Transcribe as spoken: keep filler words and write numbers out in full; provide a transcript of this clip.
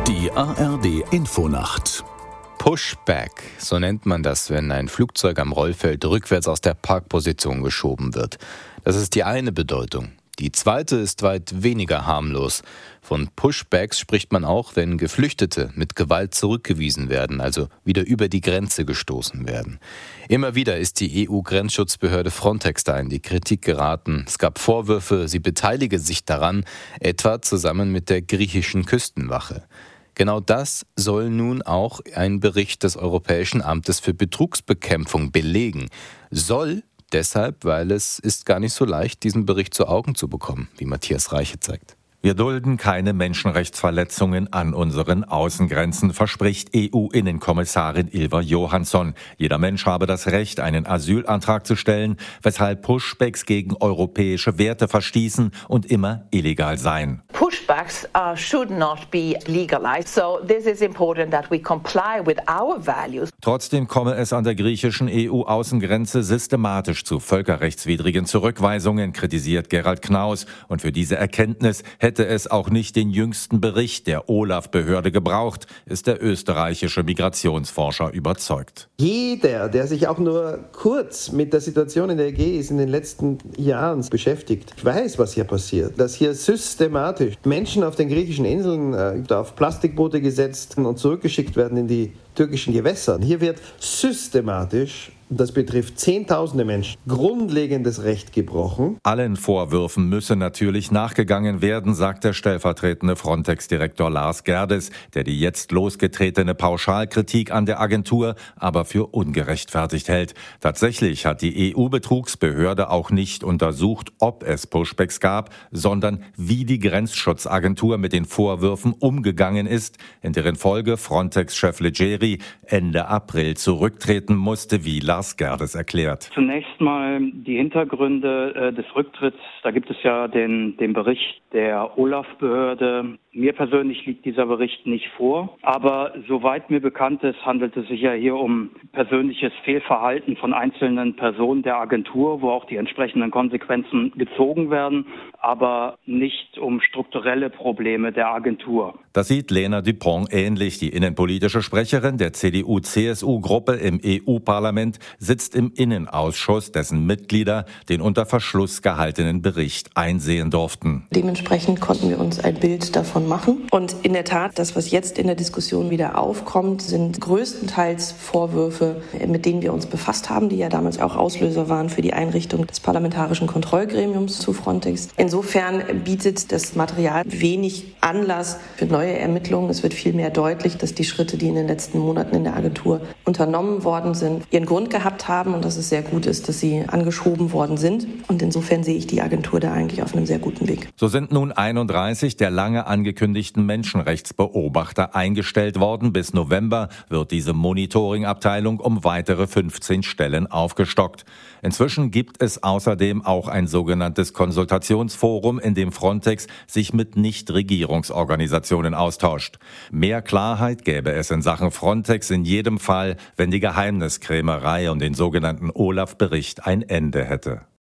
Die A R D Infonacht. Pushback, so nennt man das, wenn ein Flugzeug am Rollfeld rückwärts aus der Parkposition geschoben wird. Das ist die eine Bedeutung. Die zweite ist weit weniger harmlos. Von Pushbacks spricht man auch, wenn Geflüchtete mit Gewalt zurückgewiesen werden, also wieder über die Grenze gestoßen werden. Immer wieder ist die E U-Grenzschutzbehörde Frontex da in die Kritik geraten. Es gab Vorwürfe, sie beteilige sich daran, etwa zusammen mit der griechischen Küstenwache. Genau das soll nun auch ein Bericht des Europäischen Amtes für Betrugsbekämpfung belegen. Soll deshalb, weil es ist gar nicht so leicht, diesen Bericht zu Augen zu bekommen, wie Matthias Reiche zeigt. Wir dulden keine Menschenrechtsverletzungen an unseren Außengrenzen, verspricht E U-Innenkommissarin Ylva Johansson. Jeder Mensch habe das Recht, einen Asylantrag zu stellen, weshalb Pushbacks gegen europäische Werte verstießen und immer illegal seien. Pushbacks uh, should not be legalized, so this is important that we comply with our values. Trotzdem komme es an der griechischen E U-Außengrenze systematisch zu völkerrechtswidrigen Zurückweisungen, kritisiert Gerald Knaus. Und für diese Erkenntnis hätte es auch nicht den jüngsten Bericht der OLAF-Behörde gebraucht, ist der österreichische Migrationsforscher überzeugt. Jeder, der sich auch nur kurz mit der Situation in der Ägäis in den letzten Jahren beschäftigt, weiß, was hier passiert. Dass hier systematisch Menschen auf den griechischen Inseln äh, auf Plastikboote gesetzt und zurückgeschickt werden in die türkischen Gewässer. Hier wird systematisch, das betrifft Zehntausende Menschen, grundlegendes Recht gebrochen. Allen Vorwürfen müsse natürlich nachgegangen werden, sagt der stellvertretende Frontex-Direktor Lars Gerdes, der die jetzt losgetretene Pauschalkritik an der Agentur aber für ungerechtfertigt hält. Tatsächlich hat die E U-Betrugsbehörde auch nicht untersucht, ob es Pushbacks gab, sondern wie die Grenzschutzagentur mit den Vorwürfen umgegangen ist, in deren Folge Frontex-Chef Leggeri Ende April zurücktreten musste, wie Lars Gerdes erklärt. Zunächst mal die Hintergründe äh, des Rücktritts. Da gibt es ja den, den Bericht der OLAF-Behörde. Mir persönlich liegt dieser Bericht nicht vor. Aber soweit mir bekannt ist, handelt es sich ja hier um persönliches Fehlverhalten von einzelnen Personen der Agentur, wo auch die entsprechenden Konsequenzen gezogen werden, aber nicht um strukturelle Probleme der Agentur. Das sieht Lena Dupont ähnlich. Die innenpolitische Sprecherin der C D U C S U-Gruppe im E U-Parlament sitzt im Innenausschuss, dessen Mitglieder den unter Verschluss gehaltenen Bericht einsehen durften. Dementsprechend konnten wir uns ein Bild davon machen. Und in der Tat, das, was jetzt in der Diskussion wieder aufkommt, sind größtenteils Vorwürfe, mit denen wir uns befasst haben, die ja damals auch Auslöser waren für die Einrichtung des Parlamentarischen Kontrollgremiums zu Frontex. Insofern bietet das Material wenig Anlass für neue Ermittlungen. Es wird vielmehr deutlich, dass die Schritte, die in den letzten Monaten in der Agentur unternommen worden sind, ihren Grund gehabt haben und dass es sehr gut ist, dass sie angeschoben worden sind. Und insofern sehe ich die Agentur da eigentlich auf einem sehr guten Weg. So sind nun einunddreißig der lange angekündigten Menschenrechtsbeobachter eingestellt worden. Bis November wird diese Monitoring-Abteilung um weitere fünfzehn Stellen aufgestockt. Inzwischen gibt es außerdem auch ein sogenanntes Konsultationsforum, in dem Frontex sich mit Nichtregierungsorganisationen austauscht. Mehr Klarheit gäbe es in Sachen Frontex in jedem Fall, wenn die Geheimniskrämerei um den sogenannten OLAF-Bericht ein Ende hätte.